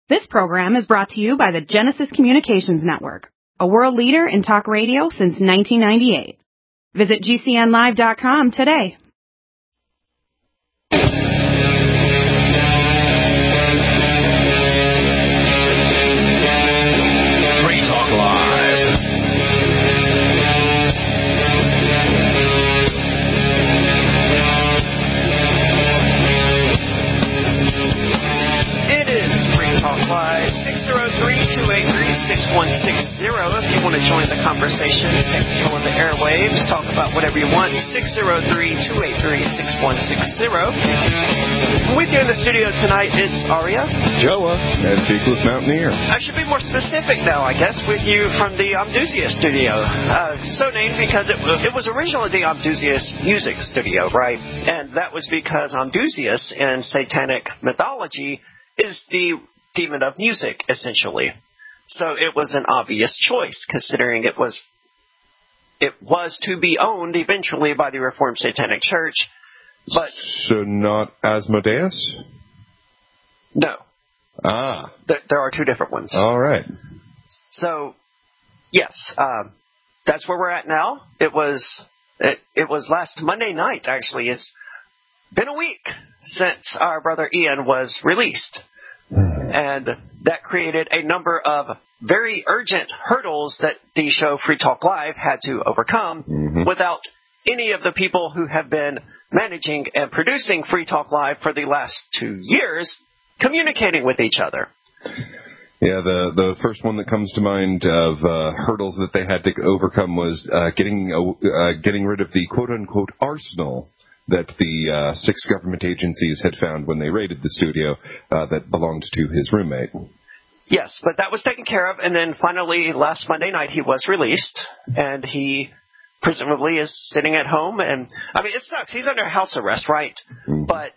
This program is brought to you by the Genesis Communications Network, a world leader in talk radio since 1998. Visit GCNlive.com today. Free Talk Live. It is Free Talk Live, 603-283-6160. If you want to join the conversation, take control of the airwaves, talk about whatever you want, 603-283-6160. With you in the studio tonight, it's Aria, Joa, and Beakless Mountaineer. I should be more specific now, I guess, with you from the Amdusia studio. So named because it was originally the Amdusias music studio, right? And that was because Amdusias in satanic mythology is the demon of music, essentially. So it was an obvious choice, considering it was to be owned eventually by the Reformed Satanic Church. But so not Asmodeus? No. Ah. There are two different ones. All right. So, yes, that's where we're at now. It was last Monday night, actually. It's been a week since our brother Ian was released. And that created a number of very urgent hurdles that the show Free Talk Live had to overcome without any of the people who have been managing and producing Free Talk Live for the last 2 years communicating with each other. Yeah, the first one that comes to mind of hurdles that they had to overcome was getting rid of the quote-unquote arsenal that the 6 government agencies had found when they raided the studio that belonged to his roommate. Yes, but that was taken care of, and then finally last Monday night he was released, and he presumably is sitting at home, and I mean, it sucks. He's under house arrest, right? But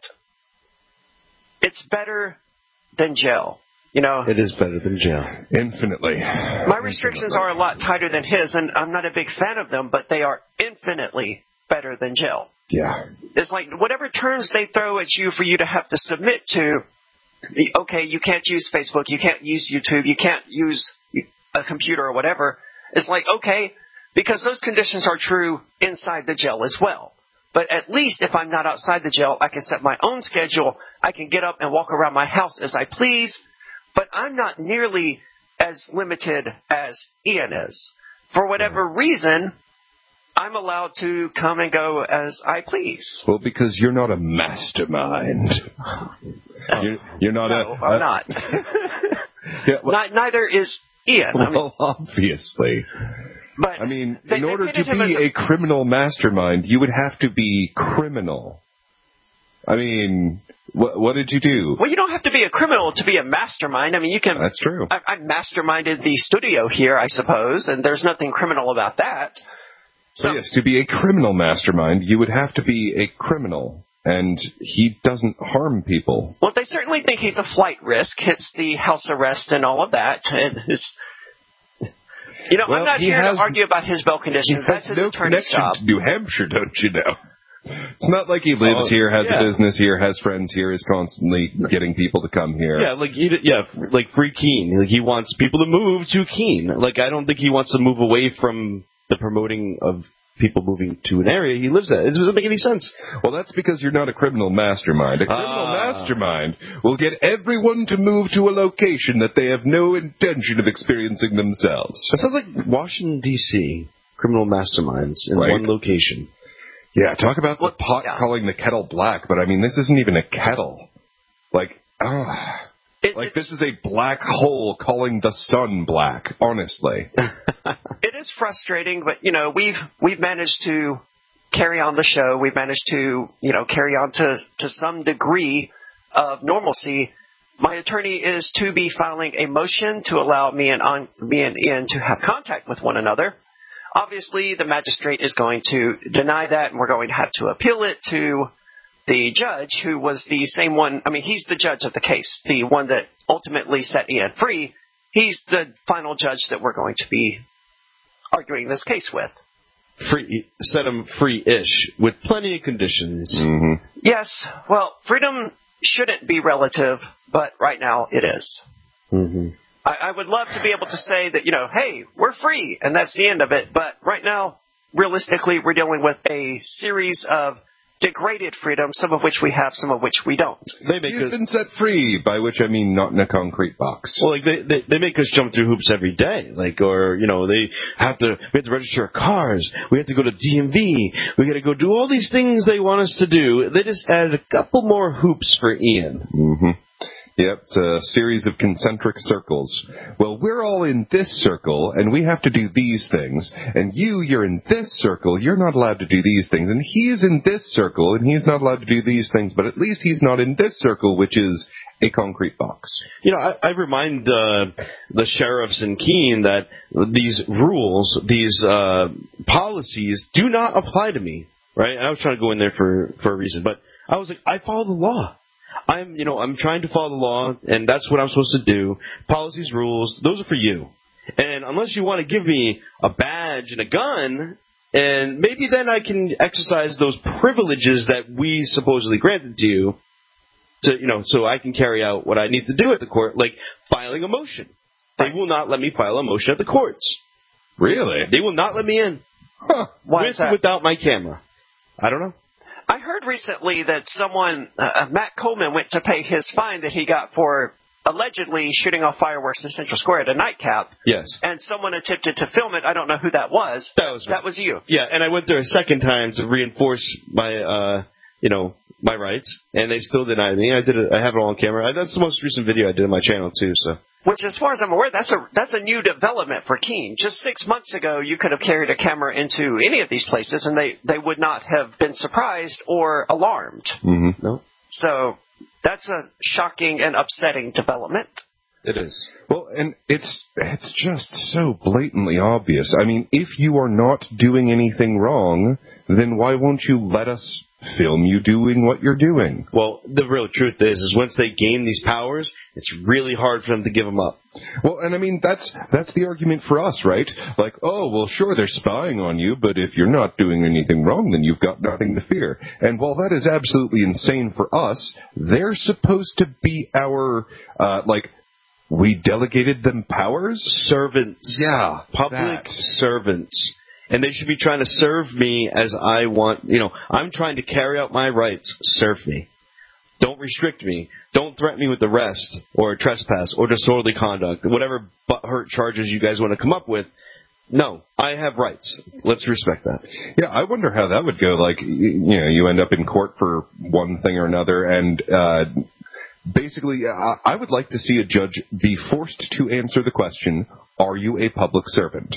it's better than jail. You know, it is better than jail. Infinitely. My restrictions are a lot tighter than his, and I'm not a big fan of them, but they are infinitely better than jail. Yeah. It's like whatever terms they throw at you for you to have to submit to, okay, you can't use Facebook, you can't use YouTube, you can't use a computer or whatever. It's like, okay, because those conditions are true inside the jail as well. But at least if I'm not outside the jail, I can set my own schedule. I can get up and walk around my house as I please. But I'm not nearly as limited as Ian is. For whatever reason, I'm allowed to come and go as I please. Well, because you're not a mastermind. You're not I'm not. Yeah, well, neither is Ian. Well, obviously. But I mean, in order to be a criminal mastermind, you would have to be criminal. I mean, what did you do? Well, you don't have to be a criminal to be a mastermind. I mean, you can... That's true. I masterminded the studio here, I suppose, and there's nothing criminal about that. So yes, to be a criminal mastermind, you would have to be a criminal, and he doesn't harm people. Well, they certainly think he's a flight risk, hence the house arrest and all of that. And I'm not here to argue about his bail conditions. That's his attorney's job. To New Hampshire, don't you know? It's not like he lives here, has a business here, has friends here, is constantly getting people to come here. Yeah, like Free Keene. Like, he wants people to move to Keene. Like, I don't think he wants to move away from the promoting of people moving to an area he lives at. It doesn't make any sense. Well, that's because you're not a criminal mastermind. A criminal mastermind will get everyone to move to a location that they have no intention of experiencing themselves. That sounds like Washington, D.C., criminal masterminds in one location. Yeah, talk about the pot calling the kettle black, but I mean, this isn't even a kettle. This is a black hole calling the sun black, honestly. It is frustrating, but, we've managed to carry on the show. We've managed to, carry on to some degree of normalcy. My attorney is to be filing a motion to allow me and Ian to have contact with one another. Obviously, the magistrate is going to deny that, and we're going to have to appeal it to the judge, who was the same one. I mean, he's the judge of the case, the one that ultimately set Ian free. He's the final judge that we're going to be arguing this case with. Set him free-ish, with plenty of conditions. Yes, well, freedom shouldn't be relative, but right now it is. Mm-hmm. I would love to be able to say that, hey, we're free, and that's the end of it. But right now, realistically, we're dealing with a series of degraded freedom, some of which we have, some of which we don't. He's been set free, by which I mean not in a concrete box. Well, like they make us jump through hoops every day, we have to register our cars, we have to go to DMV, we got to go do all these things they want us to do. They just added a couple more hoops for Ian. Mm-hmm. Yep, it's a series of concentric circles. Well, we're all in this circle, and we have to do these things. And you're in this circle, you're not allowed to do these things. And he's in this circle, and he's not allowed to do these things. But at least he's not in this circle, which is a concrete box. I remind the sheriffs in Keene that these rules, these policies, do not apply to me, right? And I was trying to go in there for a reason. But I was like, I follow the law. I'm trying to follow the law, and that's what I'm supposed to do. Policies, rules, those are for you. And unless you want to give me a badge and a gun, and maybe then I can exercise those privileges that we supposedly granted to you, so I can carry out what I need to do at the court, like filing a motion. They will not let me file a motion at the courts. Really? They will not let me in. Huh. Why is that? Without my camera. I don't know. I heard recently that Matt Coleman, went to pay his fine that he got for allegedly shooting off fireworks in Central Square at a nightcap. Yes. And someone attempted to film it. I don't know who that was. That was you. Yeah, and I went there a second time to reinforce my, my rights, and they still denied me. I have it all on camera. That's the most recent video I did on my channel too. So. Which, as far as I'm aware, that's a new development for Keene. Just 6 months ago, you could have carried a camera into any of these places, and they would not have been surprised or alarmed. Mm-hmm. No. So that's a shocking and upsetting development. It is. Well, and it's just so blatantly obvious. I mean, if you are not doing anything wrong, then why won't you let us film you doing what you're doing? Well, the real truth is once they gain these powers, it's really hard for them to give them up. Well, and I mean, that's the argument for us, right? Like, oh, well, sure, they're spying on you, but if you're not doing anything wrong, then you've got nothing to fear. And while that is absolutely insane for us, they're supposed to be our, we delegated them powers? Servants. Yeah. Public servants. And they should be trying to serve me as I want. I'm trying to carry out my rights. Serve me. Don't restrict me. Don't threaten me with arrest or trespass or disorderly conduct, whatever butthurt charges you guys want to come up with. No, I have rights. Let's respect that. Yeah, I wonder how that would go. Like, you end up in court for one thing or another, and basically, I would like to see a judge be forced to answer the question, are you a public servant?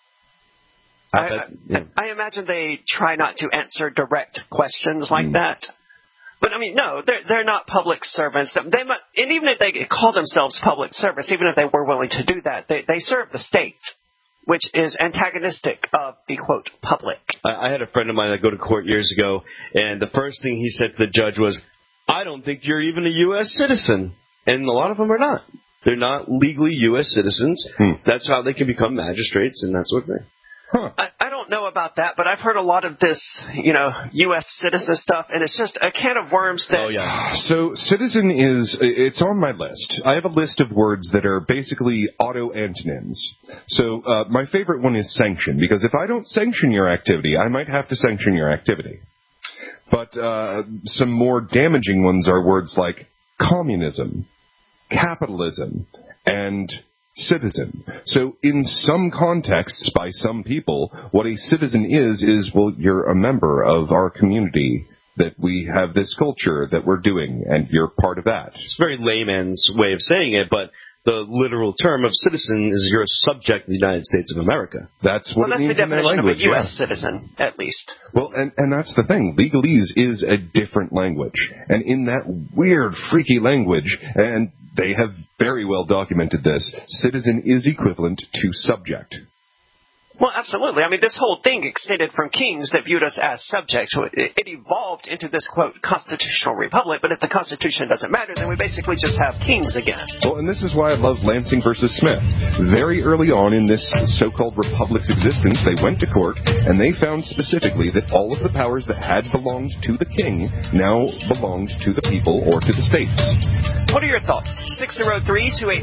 I imagine they try not to answer direct questions like that. But, I mean, no, they're not public servants. And even if they call themselves public servants, even if they were willing to do that, they serve the state, which is antagonistic of the, quote, public. I had a friend of mine that go to court years ago, and the first thing he said to the judge was, I don't think you're even a U.S. citizen. And a lot of them are not. They're not legally U.S. citizens. That's how they can become magistrates and that sort of thing. Huh. I don't know about that, but I've heard a lot of this, U.S. citizen stuff, and it's just a can of worms that... Oh, yeah. So, citizen it's on my list. I have a list of words that are basically auto-antonyms. So, my favorite one is sanction, because if I don't sanction your activity, I might have to sanction your activity. But some more damaging ones are words like communism, capitalism, and citizen. So in some contexts, by some people, what a citizen is, well, you're a member of our community, that we have this culture that we're doing, and you're part of that. It's a very layman's way of saying it, but the literal term of citizen is you're a subject of the United States of America. That's what it means in their language. That's the definition of a U.S. citizen, at least. Well, and that's the thing. Legalese is a different language. And in that weird, freaky language, and they have very well documented this, citizen is equivalent to subject. Well, absolutely. I mean, this whole thing extended from kings that viewed us as subjects. It evolved into this, quote, constitutional republic, but if the Constitution doesn't matter, then we basically just have kings again. Well, and this is why I love Lansing versus Smith. Very early on in this so-called republic's existence, they went to court, and they found specifically that all of the powers that had belonged to the king now belonged to the people or to the states. What are your thoughts? 603-283-6160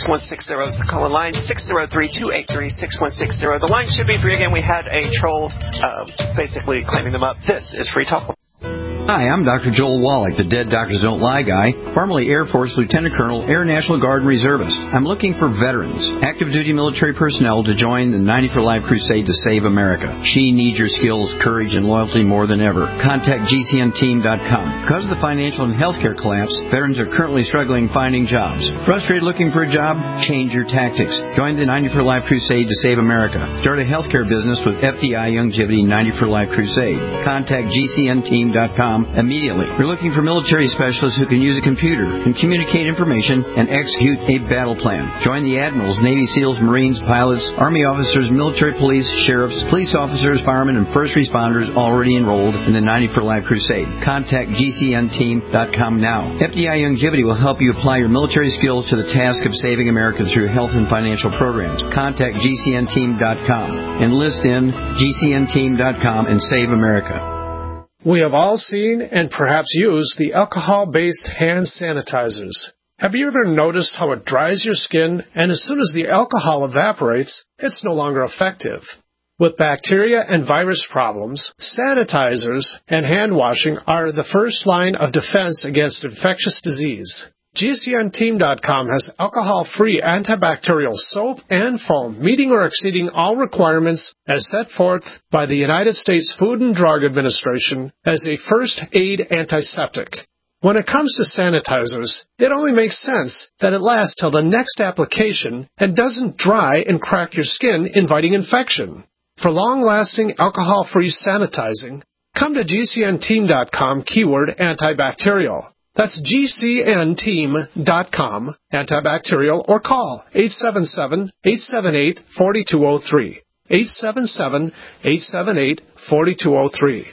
is the call-in line. 603-283-6160. The line should be free. Again, we had a troll basically claiming them up. This is Free Talk. Hi, I'm Dr. Joel Wallach, the Dead Doctors Don't Lie guy, formerly Air Force Lieutenant Colonel, Air National Guard and Reservist. I'm looking for veterans, active duty military personnel to join the 90 for Life crusade to save America. She needs your skills, courage, and loyalty more than ever. Contact GCNteam.com. Because of the financial and healthcare collapse, veterans are currently struggling finding jobs. Frustrated looking for a job? Change your tactics. Join the 90 for Life crusade to save America. Start a healthcare business with FDI Longevity 90 for Life crusade. Contact GCNteam.com immediately. We're looking for military specialists who can use a computer, can communicate information, and execute a battle plan. Join the admirals, Navy SEALs, Marines, pilots, Army officers, military police, sheriffs, police officers, firemen, and first responders already enrolled in the 90 for Life crusade. Contact GCNteam.com now. FDI Longevity will help you apply your military skills to the task of saving America through health and financial programs. Contact GCNteam.com. Enlist in GCNteam.com and save America. We have all seen and perhaps used the alcohol-based hand sanitizers. Have you ever noticed how it dries your skin, and as soon as the alcohol evaporates, it's no longer effective? With bacteria and virus problems, sanitizers and hand washing are the first line of defense against infectious disease. GCNteam.com has alcohol-free antibacterial soap and foam, meeting or exceeding all requirements as set forth by the United States Food and Drug Administration as a first-aid antiseptic. When it comes to sanitizers, it only makes sense that it lasts till the next application and doesn't dry and crack your skin, inviting infection. For long-lasting alcohol-free sanitizing, come to GCNteam.com keyword antibacterial. That's GCNteam.com, antibacterial, or call 877-878-4203. 877-878-4203.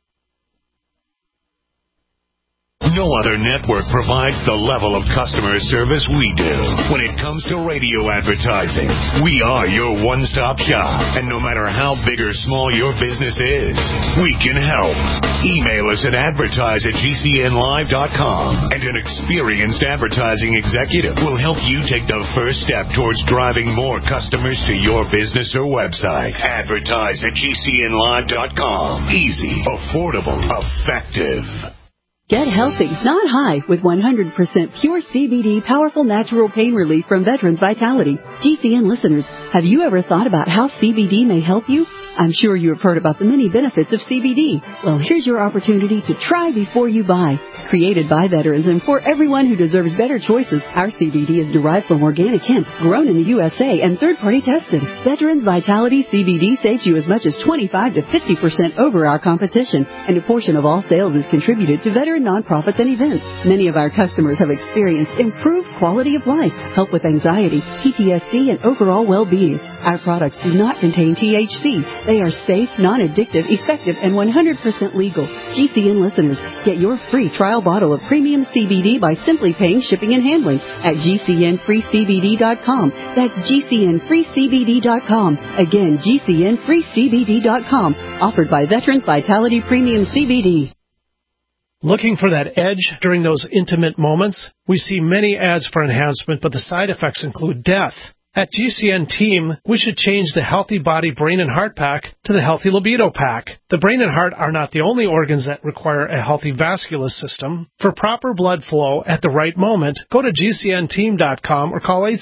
No other network provides the level of customer service we do. When it comes to radio advertising, we are your one-stop shop. And no matter how big or small your business is, we can help. Email us at advertise@gcnlive.com, and an experienced advertising executive will help you take the first step towards driving more customers to your business or website. Advertise@gcnlive.com. Easy, affordable, effective. Get healthy, not high, with 100% pure CBD powerful natural pain relief from Veterans Vitality. GCN listeners, have you ever thought about how CBD may help you? I'm sure you have heard about the many benefits of CBD. Well, here's your opportunity to try before you buy. Created by veterans and for everyone who deserves better choices, our CBD is derived from organic hemp, grown in the USA, and third-party tested. Veterans Vitality CBD saves you as much as 25 to 50% over our competition, and a portion of all sales is contributed to veteran nonprofits and events. Many of our customers have experienced improved quality of life, help with anxiety, PTSD, and overall well-being. Our products do not contain THC. They are safe, non-addictive, effective, and 100% legal. GCN listeners, get your free trial bottle of premium CBD by simply paying shipping and handling at GCNFreeCBD.com. That's GCNFreeCBD.com. Again, GCNFreeCBD.com. Offered by Veterans Vitality Premium CBD. Looking for that edge during those intimate moments? We see many ads for enhancement, but the side effects include death. At GCN Team, we should change the Healthy Body, Brain, and Heart Pack to the Healthy Libido Pack. The brain and heart are not the only organs that require a healthy vascular system. For proper blood flow at the right moment, go to GCNteam.com or call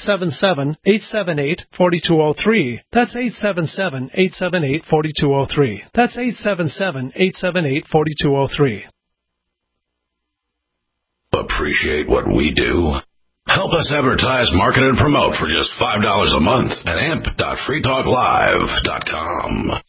877-878-4203. That's 877-878-4203. That's 877-878-4203. Appreciate what we do? Help us advertise, market, and promote for just $5 a month at amp.freetalklive.com.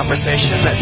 conversation. That's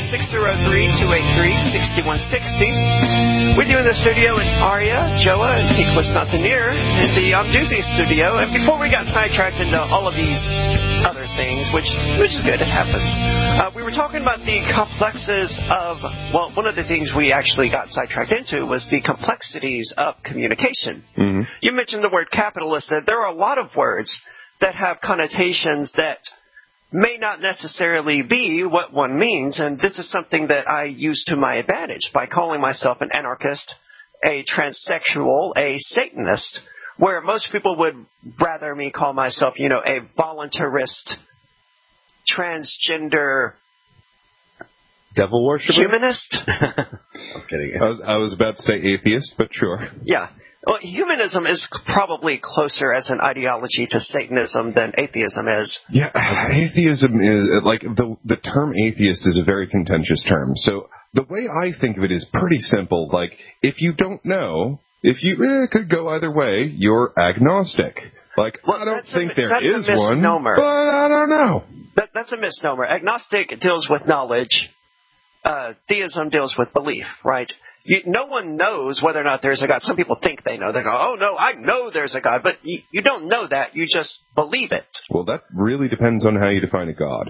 603-283-6160. With you in the studio, it's Aria, Joa, and Peakless Mountaineer in the Doozy studio. And before we got sidetracked into all of these other things, which is good, it happens, we were talking about the complexes of, well, one of the things we actually got sidetracked into was the complexities of communication. Mm-hmm. You mentioned the word capitalist. That there are a lot of words that have connotations that may not necessarily be what one means, and this is something that I use to my advantage by calling myself an anarchist, a transsexual, a Satanist, where most people would rather me call myself, a voluntarist, transgender, devil worshiper, humanist. I'm kidding. I was about to say atheist, but sure. Yeah. Well, humanism is probably closer as an ideology to Satanism than atheism is. Yeah, atheism is, like, the term atheist is a very contentious term. So the way I think of it is pretty simple. Like, if you don't know, it could go either way, you're agnostic. Like, well, I don't think there is one, but I don't know. That's a misnomer. Agnostic deals with knowledge. Theism deals with belief, right? No one knows whether or not there's a God. Some people think they know. They go, oh, no, I know there's a God. But you don't know that. You just believe it. Well, that really depends on how you define a God.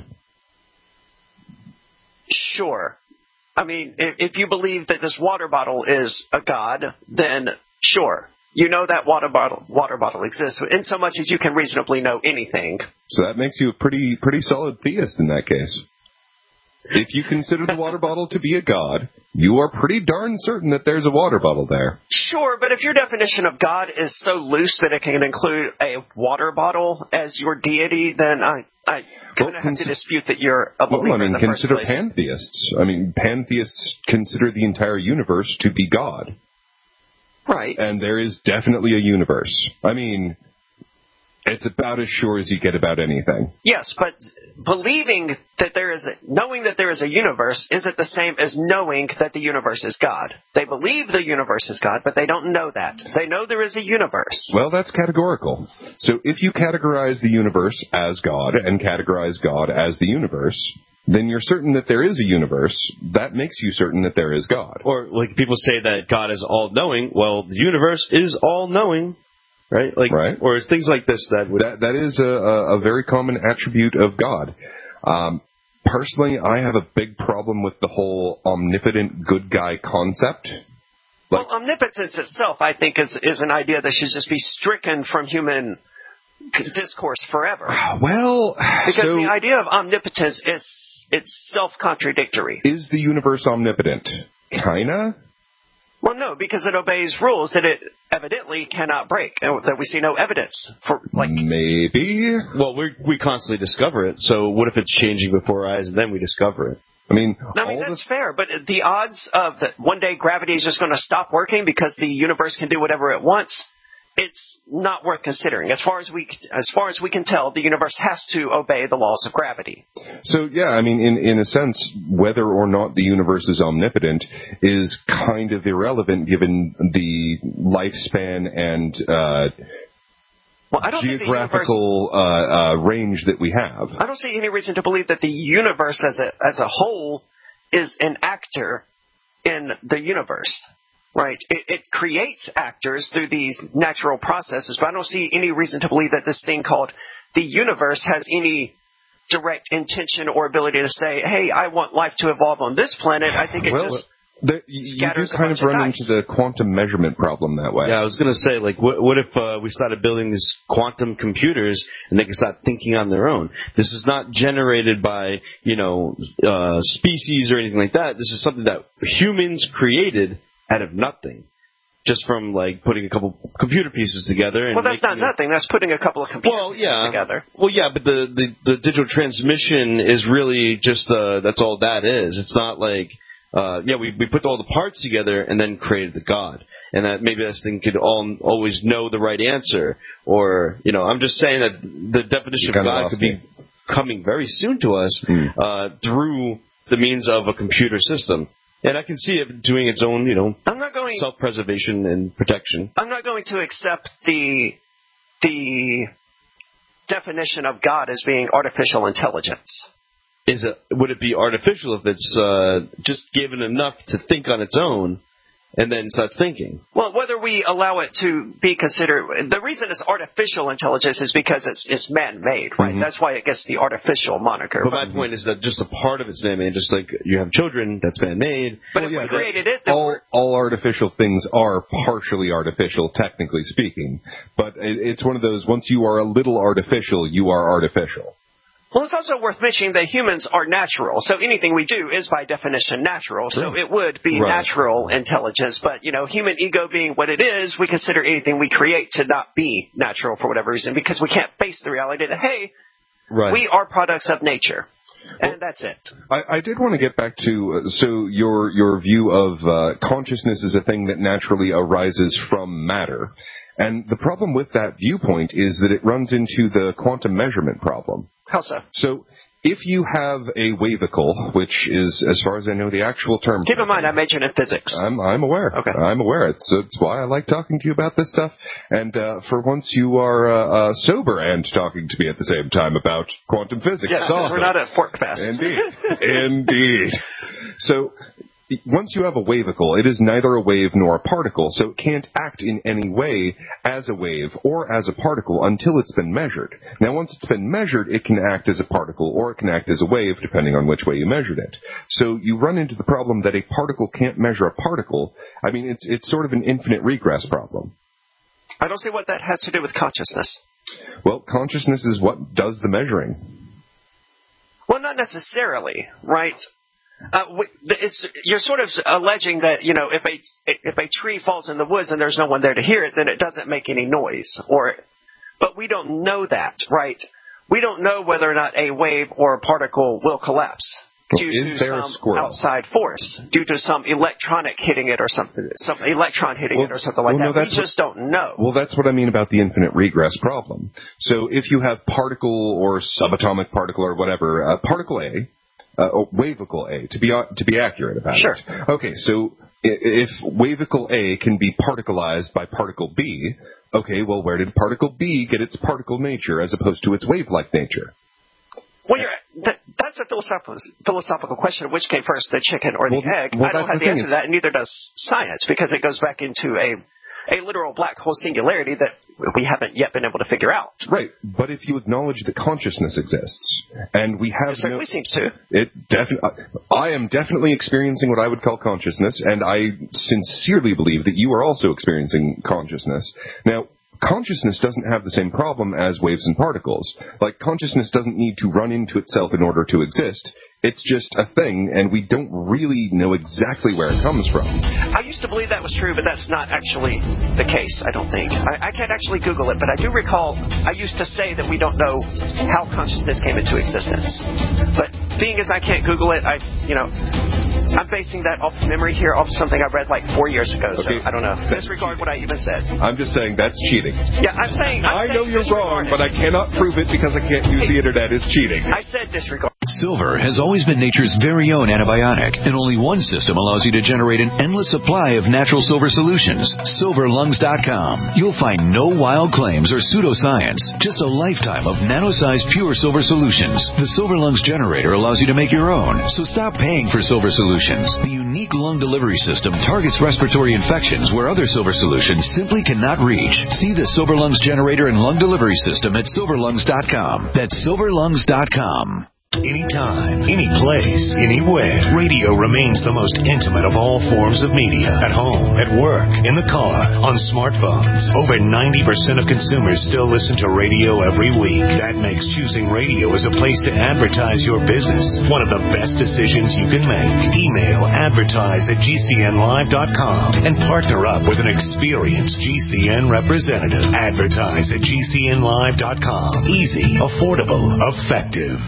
Sure. I mean, if you believe that this water bottle is a God, then sure. You know that water bottle exists in so much as you can reasonably know anything. So that makes you a pretty solid theist in that case. If you consider the water bottle to be a god, you are pretty darn certain that there's a water bottle there. Sure, but if your definition of God is so loose that it can include a water bottle as your deity, then I kind of have to dispute that you're a believer in the first place. Consider pantheists. I mean, pantheists consider the entire universe to be God. Right. And there is definitely a universe. I mean, it's about as sure as you get about anything. Yes, but knowing that there is a universe isn't the same as knowing that the universe is God. They believe the universe is God, but they don't know that. They know there is a universe. Well, that's categorical. So if you categorize the universe as God and categorize God as the universe, then you're certain that there is a universe. That makes you certain that there is God. Or like people say that God is all-knowing. Well, the universe is all-knowing. Right? Right. Or things like this that is a very common attribute of God. Personally, I have a big problem with the whole omnipotent good guy concept. Well, omnipotence itself, I think, is an idea that should just be stricken from human discourse forever. Well, because the idea of omnipotence it's self-contradictory. Is the universe omnipotent? Kinda. Well, no, because it obeys rules that it evidently cannot break, and that we see no evidence for. Maybe. Well, we constantly discover it. So what if it's changing before our eyes, and then we discover it? I mean, that's fair, but the odds of that one day gravity is just going to stop working because the universe can do whatever it wants, it's not worth considering. As far as we can tell, the universe has to obey the laws of gravity. So, yeah, I mean, in a sense, whether or not the universe is omnipotent is kind of irrelevant given the lifespan and geographical range that we have. I don't see any reason to believe that the universe as a whole is an actor in the universe. Right. It creates actors through these natural processes, but I don't see any reason to believe that this thing called the universe has any direct intention or ability to say, hey, I want life to evolve on this planet. I think it scatters you kind of run into the quantum measurement problem that way. Yeah, I was going to say, like, what if we started building these quantum computers and they can start thinking on their own? This is not generated by, species or anything like that. This is something that humans created out of nothing, just from putting a couple computer pieces together. Well, that's not nothing. That's putting a couple of computer pieces together. Well, yeah, but the digital transmission is really just that's all that is. It's not like we put all the parts together and then created the God, and that maybe this thing could always know the right answer. Or I'm just saying that the definition of God could be coming very soon to us through the means of a computer system. And I can see it doing its own, self-preservation and protection. I'm not going to accept the definition of God as being artificial intelligence. would it be artificial if it's just given enough to think on its own and then starts thinking? Well, whether we allow it to be considered, the reason it's artificial intelligence is because it's man-made, right? Mm-hmm. That's why it gets the artificial moniker. But my point is that just a part of it's man-made, just like you have children, that's man-made. But if we created it, then all artificial things are partially artificial, technically speaking. But it's one of those, once you are a little artificial, you are artificial. Well, it's also worth mentioning that humans are natural, so anything we do is by definition natural, so it would be natural intelligence. But, human ego being what it is, we consider anything we create to not be natural for whatever reason, because we can't face the reality that, hey, we are products of nature. And that's it. I did want to get back to, so your view of consciousness is a thing that naturally arises from matter. And the problem with that viewpoint is that it runs into the quantum measurement problem. How so? So if you have a wavicle, which is, as far as I know, the actual term. Keep in mind, I majored in physics. I'm aware. Okay. I'm aware. It's why I like talking to you about this stuff. And for once, you are sober and talking to me at the same time about quantum physics. Yes, awesome. We're not at Fork Fest. Indeed. Indeed. So once you have a wavicle, it is neither a wave nor a particle, so it can't act in any way as a wave or as a particle until it's been measured. Now, once it's been measured, it can act as a particle or it can act as a wave, depending on which way you measured it. So you run into the problem that a particle can't measure a particle. I mean, it's sort of an infinite regress problem. I don't see what that has to do with consciousness. Well, consciousness is what does the measuring. Well, not necessarily, right? You're sort of alleging that, if a tree falls in the woods and there's no one there to hear it, then it doesn't make any noise. But we don't know that, right? We don't know whether or not a wave or a particle will collapse due to some outside force, due to some electronic hitting it or something, some electron hitting it or something like that. We just don't know. Well, that's what I mean about the infinite regress problem. So if you have particle or subatomic particle or whatever, particle A, wavicle A, to be accurate about it. Okay, so if wavicle A can be particleized by particle B, okay, well, where did particle B get its particle nature as opposed to its wave-like nature? Well, that's a philosophical question of which came first, the chicken or the egg. I don't have the answer to that, and neither does science, because it goes back into a literal black hole singularity that we haven't yet been able to figure out. Right, but if you acknowledge that consciousness exists, and we have it certainly seems to. I am definitely experiencing what I would call consciousness, and I sincerely believe that you are also experiencing consciousness. Now, consciousness doesn't have the same problem as waves and particles. Like, consciousness doesn't need to run into itself in order to exist. It's just a thing, and we don't really know exactly where it comes from. I used to believe that was true, but that's not actually the case, I don't think. I can't actually Google it, but I do recall I used to say that we don't know how consciousness came into existence. But being as I can't Google it, I'm basing that off memory here, off something I read like 4 years ago, so I don't know. Disregard what I even said. I'm just saying that's cheating. Yeah, I'm saying I know you're wrong, but I cannot prove it because I can't use the internet as cheating. I said disregard. Silver has always been nature's very own antibiotic, and only one system allows you to generate an endless supply of natural silver solutions. SilverLungs.com. You'll find no wild claims or pseudoscience, just a lifetime of nano-sized pure silver solutions. The Silver Lungs generator allows you to make your own, so stop paying for silver solutions. The unique lung delivery system targets respiratory infections where other silver solutions simply cannot reach. See the Silver Lungs generator and lung delivery system at SilverLungs.com. That's SilverLungs.com. Anytime, any place, anywhere, radio remains the most intimate of all forms of media. At home, at work, in the car, on smartphones. Over 90% of consumers still listen to radio every week. That makes choosing radio as a place to advertise your business one of the best decisions you can make. Email advertise@gcnlive.com and partner up with an experienced GCN representative. Advertise@gcnlive.com. Easy, affordable, effective.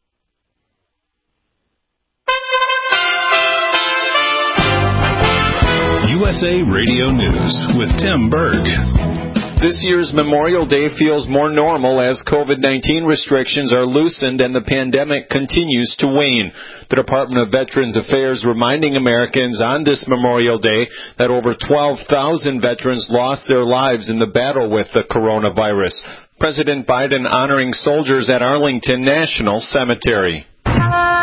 USA Radio News with Tim Berg. This year's Memorial Day feels more normal as COVID-19 restrictions are loosened and the pandemic continues to wane. The Department of Veterans Affairs reminding Americans on this Memorial Day that over 12,000 veterans lost their lives in the battle with the coronavirus. President Biden honoring soldiers at Arlington National Cemetery.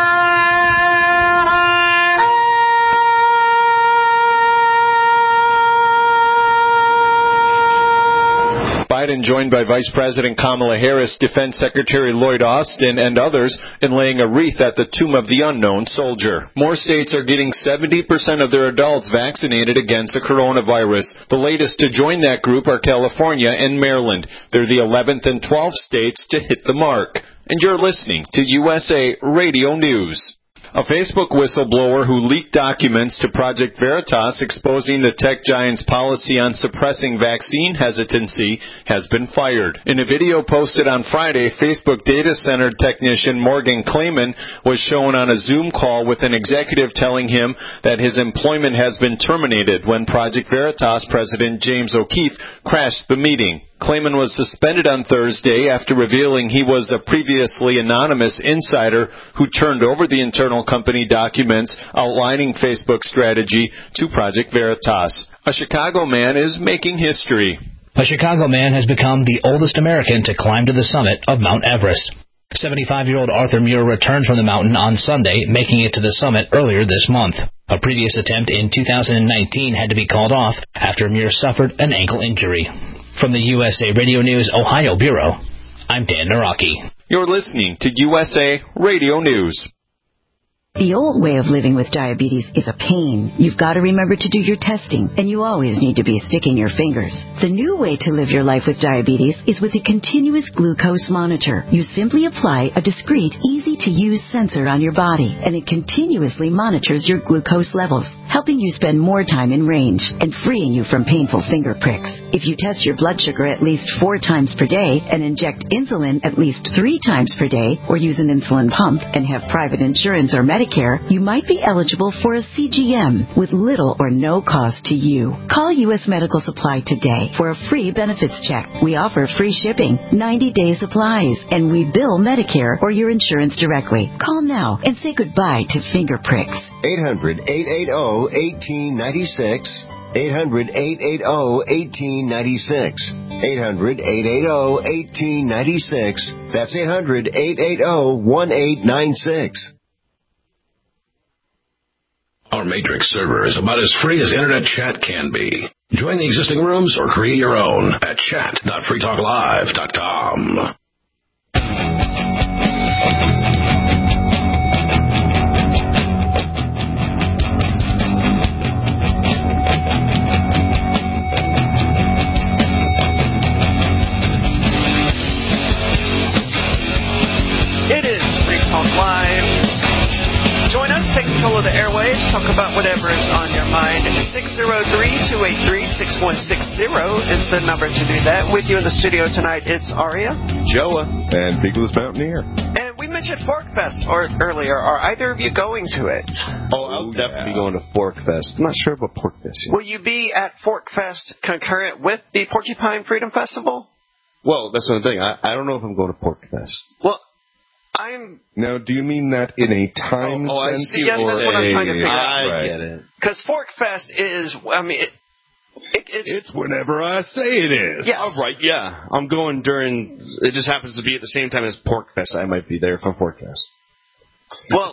Biden joined by Vice President Kamala Harris, Defense Secretary Lloyd Austin, and others in laying a wreath at the tomb of the unknown soldier. More states are getting 70% of their adults vaccinated against the coronavirus. The latest to join that group are California and Maryland. They're the 11th and 12th states to hit the mark. And you're listening to USA Radio News. A Facebook whistleblower who leaked documents to Project Veritas exposing the tech giant's policy on suppressing vaccine hesitancy has been fired. In a video posted on Friday, Facebook data center technician Morgan Clayman was shown on a Zoom call with an executive telling him that his employment has been terminated when Project Veritas president James O'Keefe crashed the meeting. Clayman was suspended on Thursday after revealing he was a previously anonymous insider who turned over the internal company documents outlining Facebook's strategy to Project Veritas. A Chicago man is making history. A Chicago man has become the oldest American to climb to the summit of Mount Everest. 75-year-old Arthur Muir returned from the mountain on Sunday, making it to the summit earlier this month. A previous attempt in 2019 had to be called off after Muir suffered an ankle injury. From the USA Radio News Ohio Bureau, I'm Dan Naraki. You're listening to USA Radio News. The old way of living with diabetes is a pain. You've got to remember to do your testing, and you always need to be sticking your fingers. The new way to live your life with diabetes is with a continuous glucose monitor. You simply apply a discreet, easy-to-use sensor on your body, and it continuously monitors your glucose levels, helping you spend more time in range and freeing you from painful finger pricks. If you test your blood sugar at least 4 times per day and inject insulin at least 3 times per day, or use an insulin pump and have private insurance or Medicare, you might be eligible for a CGM with little or no cost to you. Call U.S. Medical Supply today for a free benefits check. We offer free shipping, 90-day supplies, and we bill Medicare or your insurance directly. Call now and say goodbye to finger pricks. 800-880-1896. 800-880-1896. 800-880-1896. That's 800-880-1896. Our Matrix server is about as free as internet chat can be. Join the existing rooms or create your own at chat.freetalklive.com. It is Free Talk Live. Join us, take control of the airwaves, talk about whatever is on your mind. 603-283-6160 is the number to do that. With you in the studio tonight, it's Aria, Joa, and Bigless Mountaineer. And we mentioned Forkfest earlier. Are either of you going to it? Oh, I'll definitely be going to Forkfest. I'm not sure about Porkfest yet. Will you be at Forkfest concurrent with the Porcupine Freedom Festival? Well, that's the thing. I don't know if I'm going to Porkfest. Well, Now, do you mean that in a time sense? I see. Yes, that's what I'm trying to figure out. I get it. Because Forkfest is, it's whenever I say it is. Yes. Oh, right, yeah. I'm going during, it just happens to be at the same time as Porkfest. I might be there for Forkfest. Well,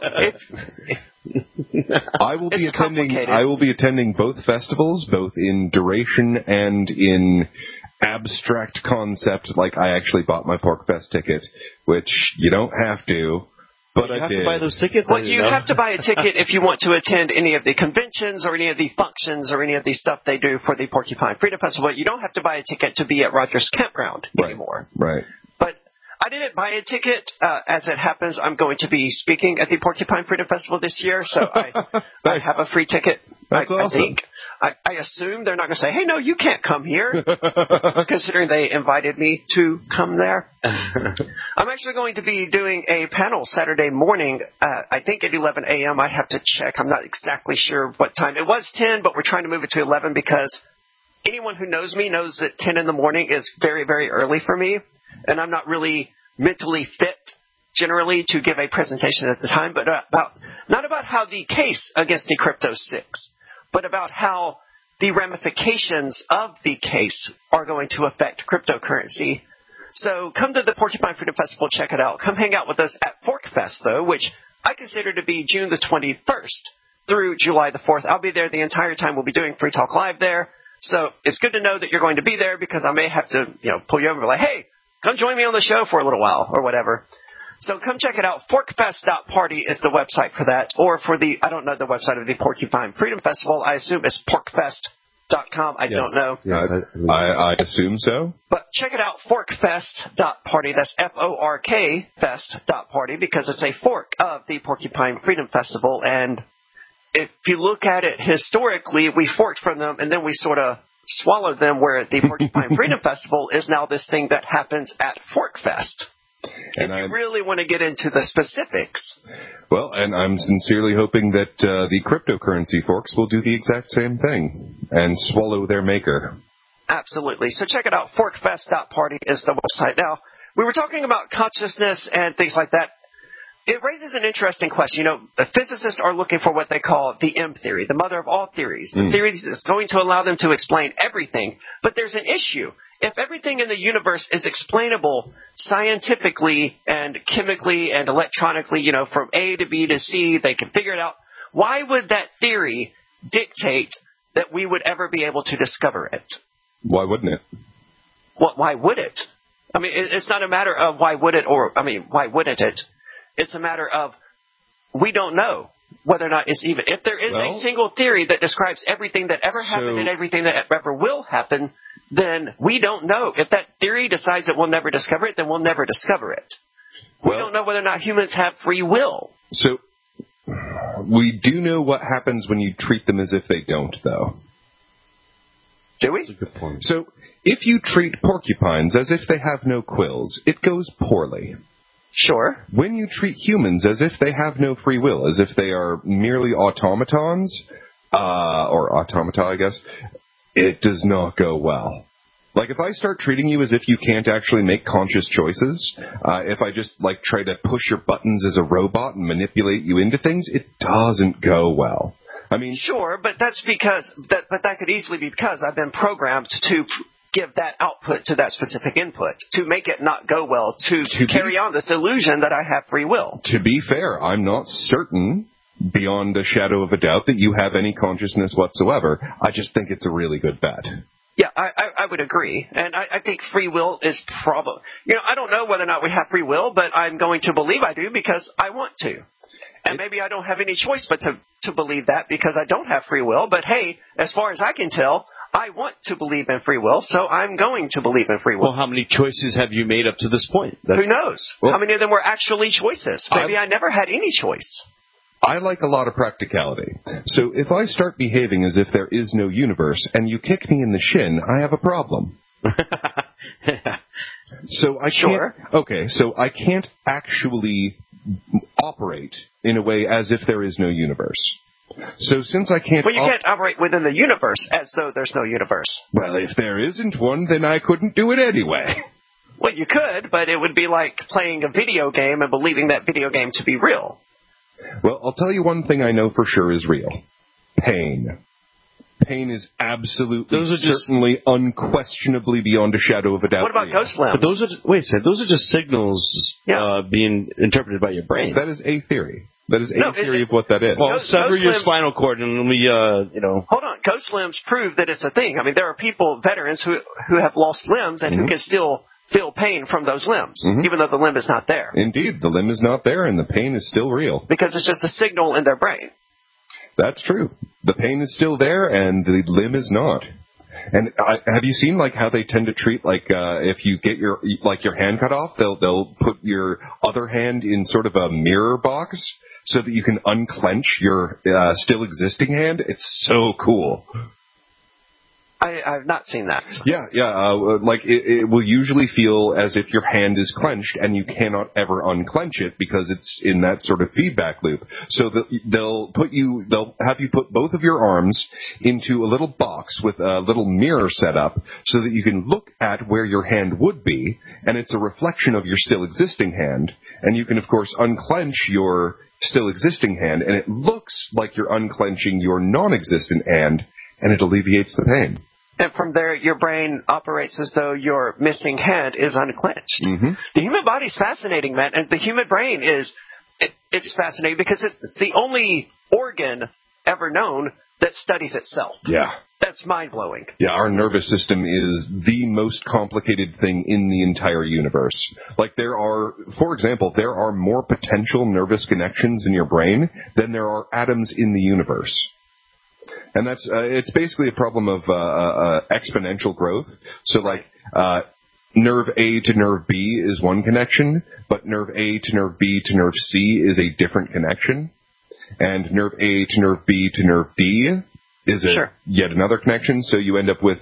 I will be attending both festivals, both in duration and in abstract concept. Like, I actually bought my Porkfest ticket, which you don't have to, but I did. You have to buy those tickets? Well, you have to buy a ticket if you want to attend any of the conventions or any of the functions or any of the stuff they do for the Porcupine Freedom Festival. You don't have to buy a ticket to be at Rogers Campground anymore. Right. But I didn't buy a ticket. As it happens, I'm going to be speaking at the Porcupine Freedom Festival this year, so I have a free ticket. That's awesome. I think. I assume they're not going to say, hey, no, you can't come here, considering they invited me to come there. I'm actually going to be doing a panel Saturday morning, I think at 11 a.m. I have to check. I'm not exactly sure what time. It was 10, but we're trying to move it to 11 because anyone who knows me knows that 10 in the morning is very, very early for me, and I'm not really mentally fit generally to give a presentation at the time, but not about how the case against Decrypto 6, but about how the ramifications of the case are going to affect cryptocurrency. So come to the Porcupine Freedom Festival, check it out. Come hang out with us at Forkfest, though, which I consider to be June the 21st through July the 4th. I'll be there the entire time. We'll be doing Free Talk Live there. So it's good to know that you're going to be there because I may have to, pull you over and be like, hey, come join me on the show for a little while or whatever. So come check it out. Forkfest.party is the website for that. Or for I don't know the website of the Porcupine Freedom Festival. I assume it's porkfest.com. I don't know. Yes, I assume so. But check it out, forkfest.party. That's F-O-R-K fest.party because it's a fork of the Porcupine Freedom Festival. And if you look at it historically, we forked from them and then we sort of swallowed them, where the Porcupine Freedom Festival is now this thing that happens at Forkfest. And if you really want to get into the specifics. Well, and I'm sincerely hoping that the cryptocurrency forks will do the exact same thing and swallow their maker. Absolutely. So check it out. Forkfest.party is the website. Now, we were talking about consciousness and things like that. It raises an interesting question. Physicists are looking for what they call the M theory, the mother of all theories. The theory is going to allow them to explain everything. But there's an issue. If everything in the universe is explainable scientifically and chemically and electronically, from A to B to C, they can figure it out, why would that theory dictate that we would ever be able to discover it? Why wouldn't it? Why would it? I mean, it's not a matter of why would it why wouldn't it? It's a matter of we don't know whether or not it's even. If there is a single theory that describes everything that ever happened and everything that ever will happen, then we don't know. If that theory decides that we'll never discover it, then we'll never discover it. We don't know whether or not humans have free will. So we do know what happens when you treat them as if they don't, though. Do we? That's a good point. So if you treat porcupines as if they have no quills, it goes poorly. Sure. When you treat humans as if they have no free will, as if they are merely automatons, or automata, I guess, it does not go well. Like, if I start treating you as if you can't actually make conscious choices, if I just, try to push your buttons as a robot and manipulate you into things, it doesn't go well. I mean... Sure, but that's because... that could easily be because I've been programmed to give that output to that specific input, to make it not go well, to carry on this illusion that I have free will. To be fair, I'm not certain, beyond a shadow of a doubt, that you have any consciousness whatsoever. I just think it's a really good bet. Yeah, I would agree. And I think free will is probably... I don't know whether or not we have free will, but I'm going to believe I do because I want to. And maybe I don't have any choice but to believe that because I don't have free will. But hey, as far as I can tell, I want to believe in free will, so I'm going to believe in free will. Well, how many choices have you made up to this point? Who knows? How many of them were actually choices? Maybe I never had any choice. I like a lot of practicality. So if I start behaving as if there is no universe and you kick me in the shin, I have a problem. So I can't... Okay, so I can't actually operate in a way as if there is no universe. So since I can't... Well, you can't operate within the universe as though there's no universe. Well, if there isn't one, then I couldn't do it anyway. Well, you could, but it would be like playing a video game and believing that video game to be real. Well, I'll tell you one thing I know for sure is real. Pain. Pain is absolutely, certainly, unquestionably beyond a shadow of a doubt. What about ghost limbs? But those are just signals being interpreted by your brain. That is a theory. That is a theory of what that is. Well, sever your spinal cord and let me, Hold on. Ghost limbs prove that it's a thing. I mean, there are people, veterans, who have lost limbs and who can still feel pain from those limbs, even though the limb is not there. Indeed. The limb is not there and the pain is still real. Because it's just a signal in their brain. That's true. The pain is still there and the limb is not. And have you seen how they tend to treat if you get your hand cut off, they'll put your other hand in sort of a mirror box so that you can unclench your still existing hand? It's so cool. I've not seen that. Yeah. It will usually feel as if your hand is clenched and you cannot ever unclench it because it's in that sort of feedback loop. So they'll have you put both of your arms into a little box with a little mirror set up so that you can look at where your hand would be, and it's a reflection of your still existing hand, and you can of course unclench your still existing hand, and it looks like you're unclenching your non-existent hand, and it alleviates the pain. And from there, your brain operates as though your missing hand is unclenched. The human body is fascinating, man, and the human brain it's fascinating because it's the only organ ever known that studies itself. Yeah. That's mind-blowing. Yeah, our nervous system is the most complicated thing in the entire universe. Like for example, there are more potential nervous connections in your brain than there are atoms in the universe. And that's, it's basically a problem of exponential growth. So nerve A to nerve B is one connection, but nerve A to nerve B to nerve C is a different connection. And nerve A to nerve B to nerve D is yet another connection. So you end up with,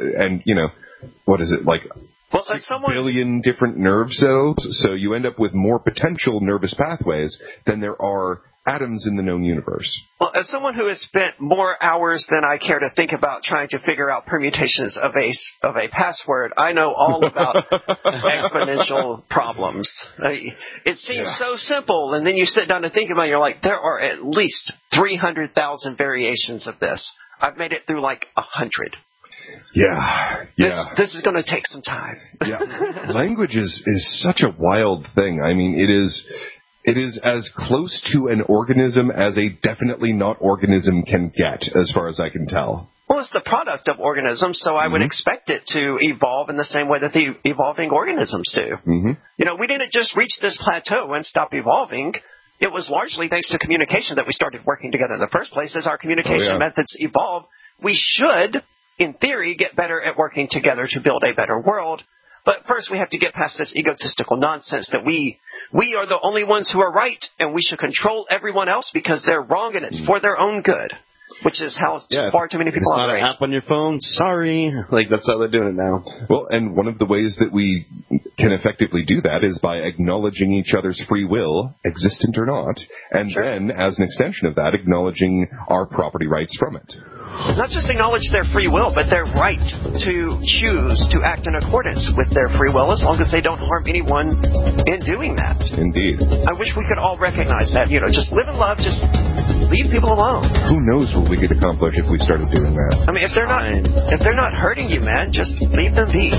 what is it, like 6 billion different nerve cells. So you end up with more potential nervous pathways than there are atoms in the known universe. Well, as someone who has spent more hours than I care to think about trying to figure out permutations of a password, I know all about exponential problems. It seems so simple, and then you sit down and think about it, you're like, there are at least 300,000 variations of this. I've made it through 100. Yeah. This is going to take some time. Yeah. Language is such a wild thing. I mean, it is as close to an organism as a definitely not organism can get, as far as I can tell. Well, it's the product of organisms, so I would expect it to evolve in the same way that the evolving organisms do. Mm-hmm. We didn't just reach this plateau and stop evolving. It was largely thanks to communication that we started working together in the first place. As our communication methods evolve, we should, in theory, get better at working together to build a better world. But first we have to get past this egotistical nonsense that we are the only ones who are right, and we should control everyone else because they're wrong and it's for their own good, which is how far too many people operate. It's not an app on your phone. Sorry. That's how they're doing it now. Well, and one of the ways that we can effectively do that is by acknowledging each other's free will, existent or not, and then, as an extension of that, acknowledging our property rights from it. Not just acknowledge their free will, but their right to choose to act in accordance with their free will, as long as they don't harm anyone in doing that. Indeed. I wish we could all recognize that. Just live and love, just leave people alone. Who knows what we could accomplish if we started doing that? I mean, if they're not hurting you, man, just leave them be.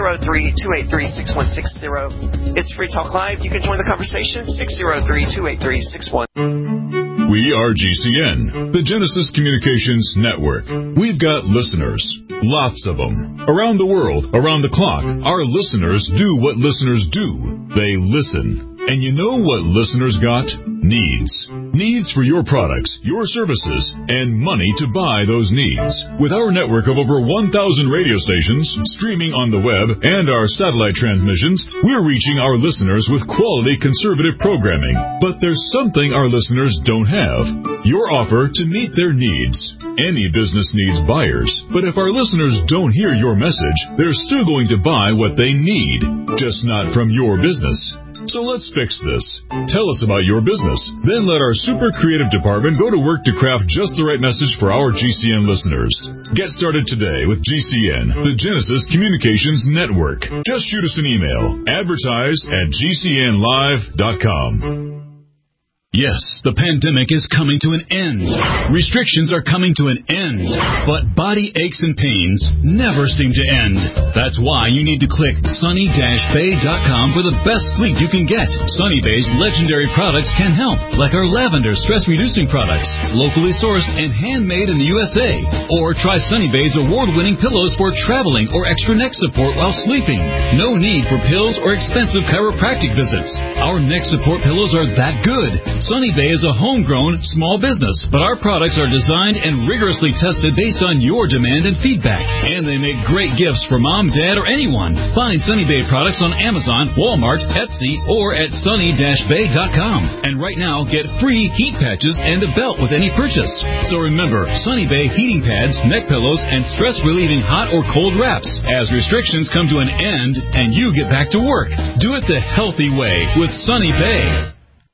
603-283-6160. It's Free Talk Live. You can join the conversation. 603-283-6160. We are GCN, the Genesis Communications Network. We've got listeners, lots of them, around the world, around the clock. Our listeners do what listeners do. They listen. And you know what listeners got? Needs. Needs for your products, your services, and money to buy those needs. With our network of over 1,000 radio stations, streaming on the web, and our satellite transmissions, we're reaching our listeners with quality conservative programming. But there's something our listeners don't have. Your offer to meet their needs. Any business needs buyers, but if our listeners don't hear your message, they're still going to buy what they need, just not from your business. So let's fix this. Tell us about your business. Then let our super creative department go to work to craft just the right message for our GCN listeners. Get started today with GCN, the Genesis Communications Network. Just shoot us an email. advertise@gcnlive.com. Yes, the pandemic is coming to an end. Restrictions are coming to an end. But body aches and pains never seem to end. That's why you need to click sunny-bay.com for the best sleep you can get. Sunny Bay's legendary products can help, like our lavender stress-reducing products, locally sourced and handmade in the USA. Or try Sunny Bay's award-winning pillows for traveling or extra neck support while sleeping. No need for pills or expensive chiropractic visits. Our neck support pillows are that good. Sunny Bay is a homegrown small business, but our products are designed and rigorously tested based on your demand and feedback. And they make great gifts for mom, dad, or anyone. Find Sunny Bay products on Amazon, Walmart, Etsy, or at sunny-bay.com. And right now, get free heat patches and a belt with any purchase. So remember, Sunny Bay heating pads, neck pillows, and stress-relieving hot or cold wraps. As restrictions come to an end and you get back to work, do it the healthy way with Sunny Bay.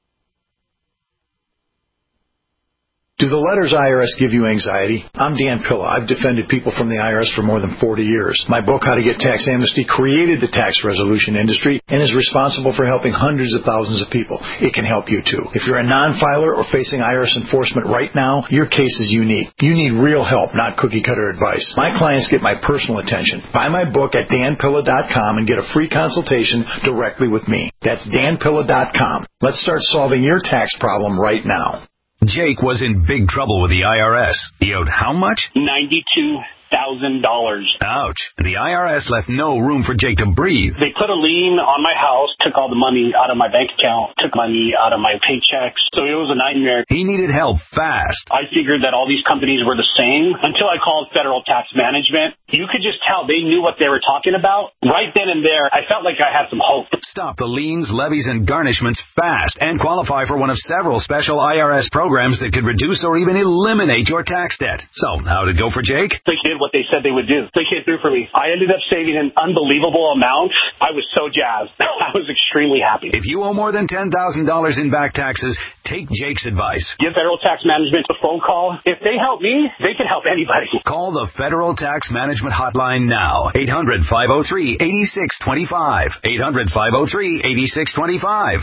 Do the letters IRS give you anxiety? I'm Dan Pilla. I've defended people from the IRS for more than 40 years. My book, How to Get Tax Amnesty, created the tax resolution industry and is responsible for helping hundreds of thousands of people. It can help you too. If you're a non-filer or facing IRS enforcement right now, your case is unique. You need real help, not cookie-cutter advice. My clients get my personal attention. Buy my book at danpilla.com and get a free consultation directly with me. That's danpilla.com. Let's start solving your tax problem right now. Jake was in big trouble with the IRS. He owed how much? $92,000. Ouch. The IRS left no room for Jake to breathe. They put a lien on my house, took all the money out of my bank account, took money out of my paychecks. So it was a nightmare. He needed help fast. I figured that all these companies were the same until I called Federal Tax Management. You could just tell they knew what they were talking about. Right then and there, I felt like I had some hope. Stop the liens, levies, and garnishments fast and qualify for one of several special IRS programs that could reduce or even eliminate your tax debt. So, how'd it go for Jake? They did what they said they would do. They came through for me. I ended up saving an unbelievable amount. I was so jazzed. I was extremely happy. If you owe more than $10,000 in back taxes, take Jake's advice. Give Federal Tax Management a phone call. If they help me, they can help anybody. Call the Federal Tax Management Hotline now. 800-503-8625. 800-503-8625.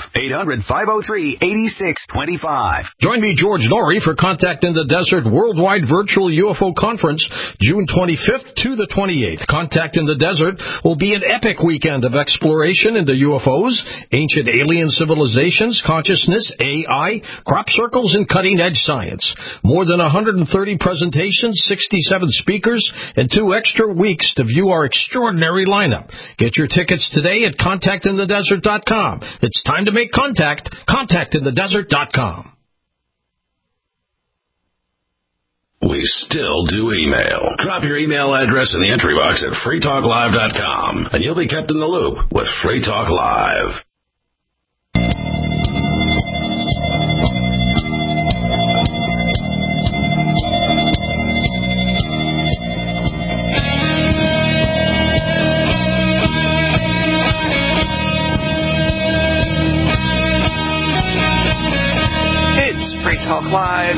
800-503-8625. Join me, George Norrie, for Contact in the Desert Worldwide Virtual UFO Conference, June 25th to the 28th. Contact in the Desert will be an epic weekend of exploration into UFOs, ancient alien civilizations, consciousness, AI, crop circles, and cutting-edge science. More than 130 presentations, 67 speakers, and 2 extra weeks to view our extraordinary lineup. Get your tickets today at contactinthedesert.com. It's time to make contact. Contactinthedesert.com. We still do email. Drop your email address in the entry box at freetalklive.com, and you'll be kept in the loop with Free Talk Live. Talk Live,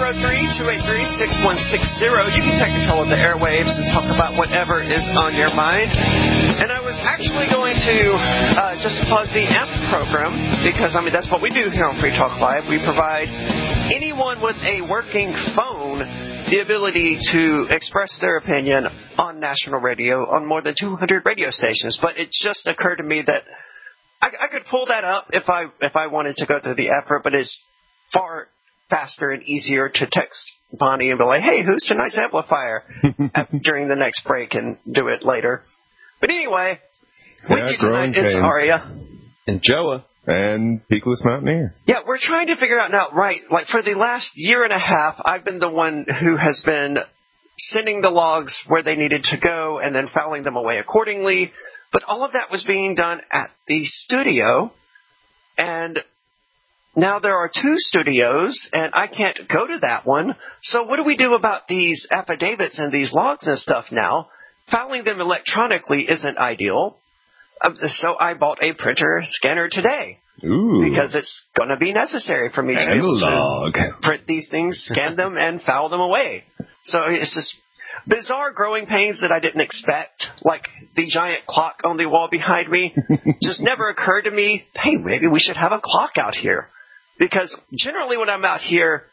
603-283-6160. You can technicolor the airwaves and talk about whatever is on your mind. And I was actually going to just plug the AMP program because, that's what we do here on Free Talk Live. We provide anyone with a working phone the ability to express their opinion on national radio on more than 200 radio stations. But it just occurred to me that I could pull that up if I wanted to go through the effort, but it's far faster and easier to text Bonnie and be like, hey, who's tonight's amplifier during the next break and do it later. But anyway, with you tonight is Aria. And Joa. And Peakless Mountaineer. Yeah, we're trying to figure out now, right, like for the last year and a half, I've been the one who has been sending the logs where they needed to go and then filing them away accordingly. But all of that was being done at the studio, and now there are 2 studios, and I can't go to that one. So what do we do about these affidavits and these logs and stuff now? Filing them electronically isn't ideal. So I bought a printer scanner today. Ooh. Because it's going to be necessary for me to be able to print these things, scan them, and file them away. So it's just bizarre growing pains that I didn't expect, like the giant clock on the wall behind me. Just never occurred to me, hey, maybe we should have a clock out here. Because generally when I'm out here,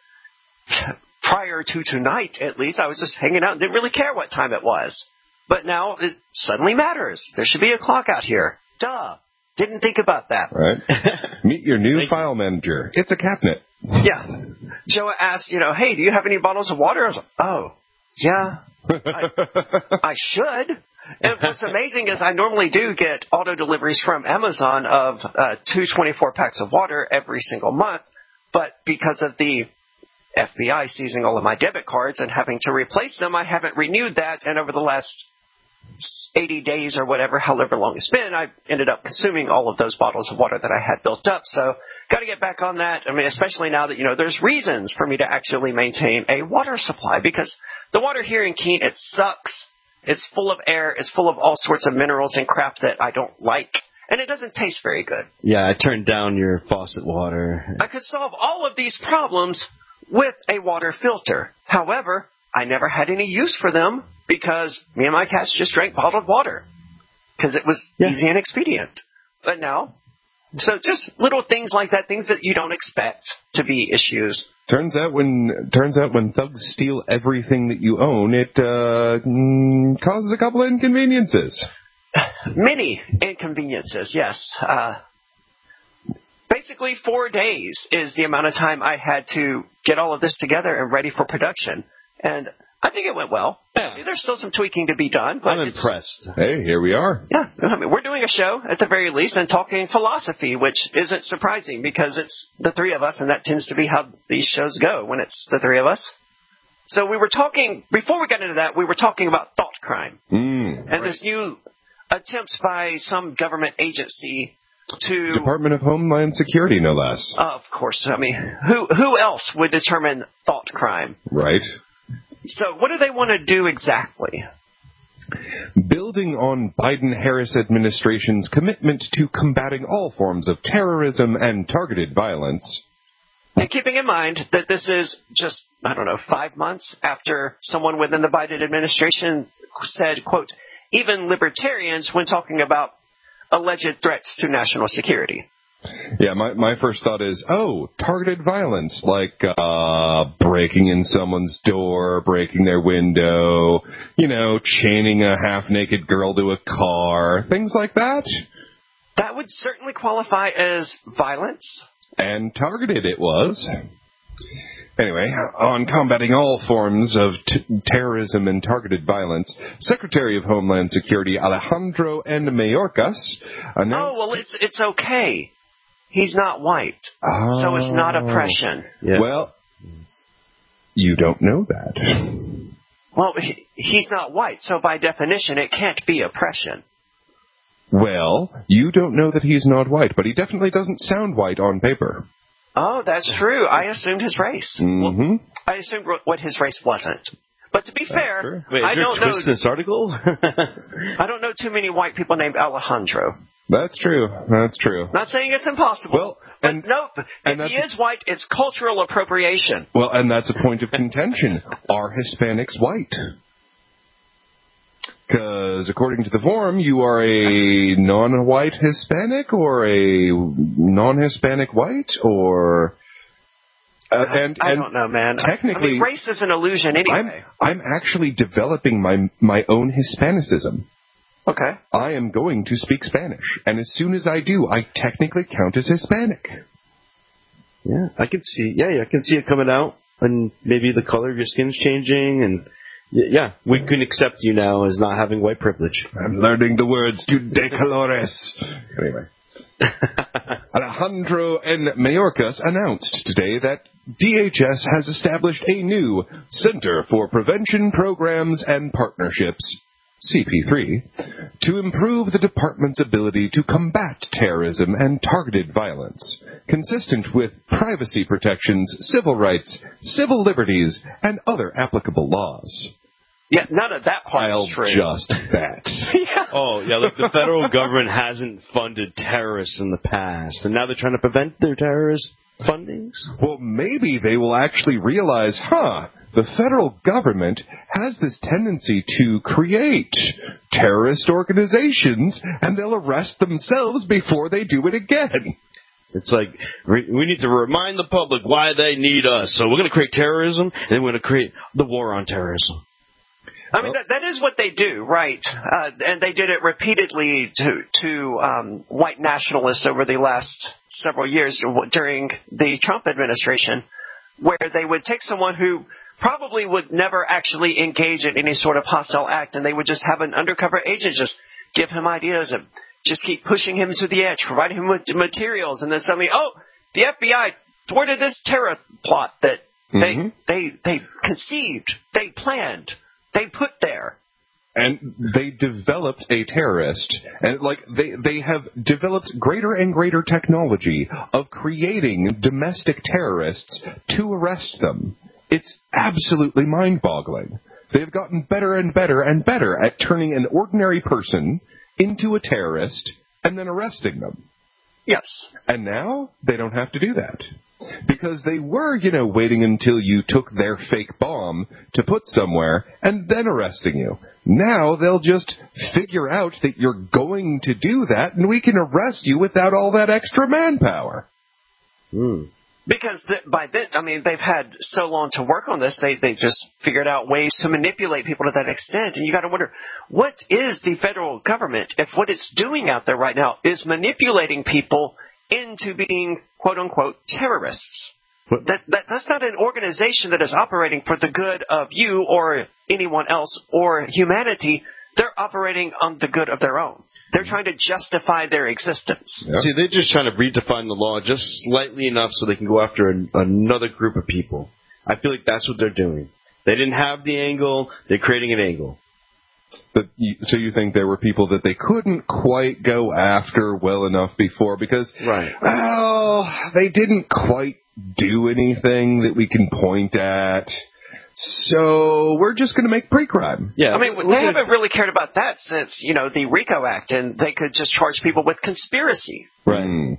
prior to tonight at least, I was just hanging out and didn't really care what time it was. But now it suddenly matters. There should be a clock out here. Duh. Didn't think about that. Right. Meet your new file manager. It's a cabinet. Yeah. Joa asked, hey, do you have any bottles of water? I was like, oh, yeah, I should. And what's amazing is I normally do get auto deliveries from Amazon of 2 24-packs of water every single month. But because of the FBI seizing all of my debit cards and having to replace them, I haven't renewed that. And over the last 80 days or whatever, however long it's been, I ended up consuming all of those bottles of water that I had built up. So got to get back on that. Especially now that, there's reasons for me to actually maintain a water supply, because the water here in Keene, it sucks. It's full of air. It's full of all sorts of minerals and crap that I don't like. And it doesn't taste very good. Yeah, I turned down your faucet water. I could solve all of these problems with a water filter. However, I never had any use for them because me and my cats just drank bottled water because it was easy and expedient. But now, so just little things like that, things that you don't expect to be issues. Turns out when thugs steal everything that you own, it causes a couple of inconveniences. Many inconveniences, yes. Basically, 4 days is the amount of time I had to get all of this together and ready for production. And I think it went well. Yeah. There's still some tweaking to be done. But I'm impressed. Hey, here we are. Yeah, I mean, we're doing a show at the very least and talking philosophy, which isn't surprising because it's the three of us, and that tends to be how these shows go when it's the three of us. So we were talking, before we got into that, we were talking about thought crime. And this new attempt by some government agency to... Department of Homeland Security, no less. Of course. I mean, who else would determine thought crime? Right. So what do they want to do exactly? Building on Biden-Harris administration's commitment to combating all forms of terrorism and targeted violence. And keeping in mind that this is just, 5 months after someone within the Biden administration said, quote, even libertarians when talking about alleged threats to national security. Yeah, my first thought is, targeted violence, like breaking in someone's door, breaking their window, chaining a half-naked girl to a car, things like that. That would certainly qualify as violence. And targeted it was. Anyway, on combating all forms of terrorism and targeted violence, Secretary of Homeland Security Alejandro N. Mayorkas announced... it's okay. He's not white, so it's not oppression. Yeah. Well, you don't know that. Well, he's not white, so by definition, it can't be oppression. Well, you don't know that he's not white, but he definitely doesn't sound white on paper. Oh, that's true. I assumed his race. Mm-hmm. Well, I assumed what his race wasn't. But to be fair, Wait, I don't know. Twist in this article? I don't know too many white people named Alejandro. That's true. Not saying it's impossible. Well, if he is white, it's cultural appropriation. Well, and that's a point of contention. Are Hispanics white? Because according to the form, you are a non-white Hispanic or a non-Hispanic white or... I don't know, man. Technically, race is an illusion anyway. I'm actually developing my own Hispanicism. Okay. I am going to speak Spanish, and as soon as I do, I technically count as Hispanic. Yeah, I can see it coming out, and maybe the color of your skin's changing, and yeah, we can accept you now as not having white privilege. I'm learning the words to de colores. Anyway. Alejandro N. Mayorkas announced today that DHS has established a new Center for Prevention Programs and Partnerships, CP3, to improve the department's ability to combat terrorism and targeted violence, consistent with privacy protections, civil rights, civil liberties, and other applicable laws. Yeah, none of that part is true. Just that. Yeah. Oh, yeah, look, the federal government hasn't funded terrorists in the past, and now they're trying to prevent their terrorist fundings? Well, maybe they will actually realize, the federal government has this tendency to create terrorist organizations, and they'll arrest themselves before they do it again. It's like, we need to remind the public why they need us. So we're going to create terrorism, and then we're going to create the war on terrorism. I mean, that is what they do, right? And they did it repeatedly to white nationalists over the last several years during the Trump administration, where they would take someone who probably would never actually engage in any sort of hostile act, and they would just have an undercover agent just give him ideas and just keep pushing him to the edge, providing him with materials, and then suddenly, the FBI thwarted this terror plot that they conceived, they planned, they put there. And they developed a terrorist, and they have developed greater and greater technology of creating domestic terrorists to arrest them. It's absolutely mind-boggling. They've gotten better and better and better at turning an ordinary person into a terrorist and then arresting them. Yes. And now they don't have to do that. Because they were, waiting until you took their fake bomb to put somewhere and then arresting you. Now they'll just figure out that you're going to do that and we can arrest you without all that extra manpower. Because by then, they've had so long to work on this, they just figured out ways to manipulate people to that extent. And you got to wonder, what is the federal government if what it's doing out there right now is manipulating people into being, quote-unquote, terrorists? That's not an organization that is operating for the good of you or anyone else or humanity. They're operating on the good of their own. They're trying to justify their existence. Yeah. See, they're just trying to redefine the law just slightly enough so they can go after another group of people. I feel like that's what they're doing. They didn't have the angle. They're creating an angle. So you think there were people that they couldn't quite go after well enough before because, well, they didn't quite do anything that we can point at. So we're just going to make pre-crime. Yeah, I mean, they haven't really cared about that since, the RICO Act, and they could just charge people with conspiracy. Right.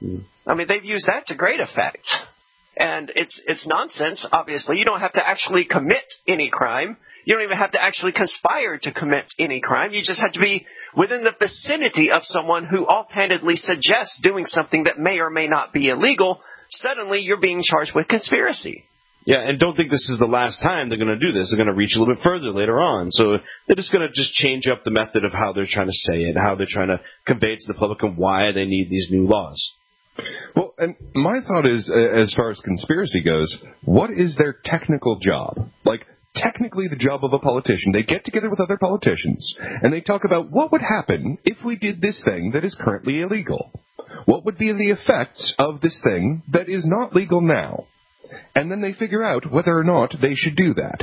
I mean, they've used that to great effect. And it's nonsense, obviously. You don't have to actually commit any crime. You don't even have to actually conspire to commit any crime. You just have to be within the vicinity of someone who offhandedly suggests doing something that may or may not be illegal. Suddenly, you're being charged with conspiracy. Yeah, and don't think this is the last time they're going to do this. They're going to reach a little bit further later on. So they're just going to just change up the method of how they're trying to say it, how they're trying to convey it to the public, and why they need these new laws. Well, and my thought is, as far as conspiracy goes, what is their technical job? Like, technically the job of a politician, they get together with other politicians, and they talk about what would happen if we did this thing that is currently illegal. What would be the effects of this thing that is not legal now? And then they figure out whether or not they should do that.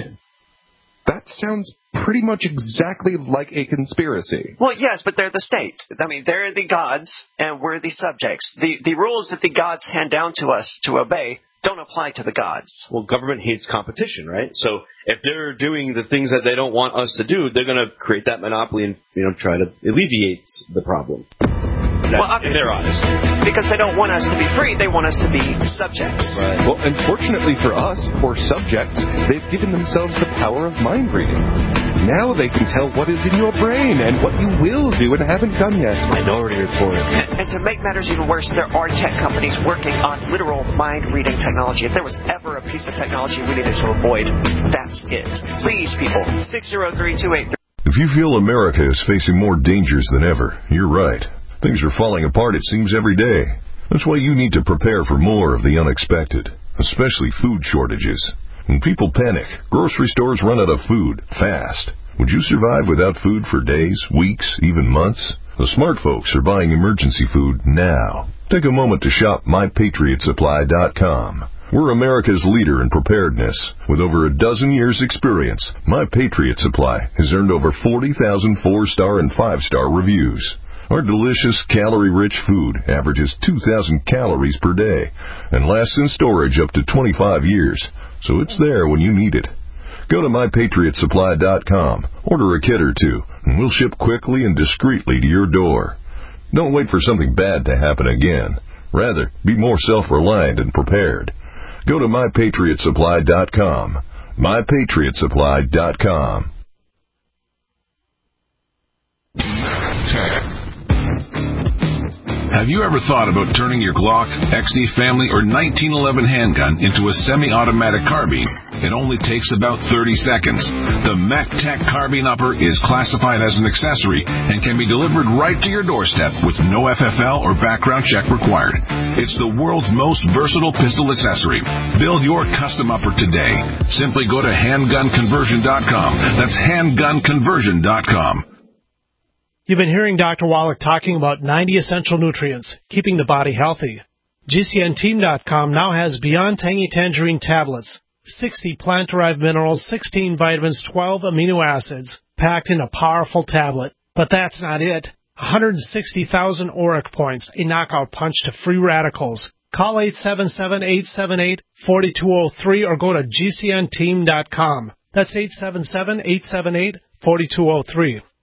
That sounds pretty much exactly like a conspiracy. Well, yes, but they're the state. I mean, they're the gods, and we're the subjects. The rules that the gods hand down to us to obey don't apply to the gods. Well, government hates competition, right? So if they're doing the things that they don't want us to do, they're going to create that monopoly and try to alleviate the problem. Well, obviously, they're honest. Because they don't want us to be free, they want us to be subjects. Right. Well, unfortunately for us, for subjects, they've given themselves the power of mind reading. Now they can tell what is in your brain and what you will do and haven't done yet. Minority Report. And to make matters even worse, there are tech companies working on literal mind reading technology. If there was ever a piece of technology we needed to avoid, that's it. Please, people, 603-283. If you feel America is facing more dangers than ever, you're right. Things are falling apart, it seems, every day. That's why you need to prepare for more of the unexpected, especially food shortages. When people panic, grocery stores run out of food fast. Would you survive without food for days, weeks, even months? The smart folks are buying emergency food now. Take a moment to shop MyPatriotSupply.com. We're America's leader in preparedness. With over a dozen years' experience, My Patriot Supply has earned over 40,000 4-star and 5-star reviews. Our delicious, calorie-rich food averages 2,000 calories per day and lasts in storage up to 25 years, so it's there when you need it. Go to MyPatriotSupply.com, order a kit or two, and we'll ship quickly and discreetly to your door. Don't wait for something bad to happen again. Rather, be more self-reliant and prepared. Go to MyPatriotSupply.com. MyPatriotSupply.com. Have you ever thought about turning your Glock, XD Family, or 1911 handgun into a semi-automatic carbine? It only takes about 30 seconds. The MacTac Carbine Upper is classified as an accessory and can be delivered right to your doorstep with no FFL or background check required. It's the world's most versatile pistol accessory. Build your custom upper today. Simply go to handgunconversion.com. That's handgunconversion.com. You've been hearing Dr. Wallach talking about 90 essential nutrients, keeping the body healthy. GCNteam.com now has Beyond Tangy Tangerine tablets, 60 plant-derived minerals, 16 vitamins, 12 amino acids, packed in a powerful tablet. But that's not it. 160,000 ORAC points, a knockout punch to free radicals. Call 877-878-4203 or go to GCNteam.com. That's 877-878-4203.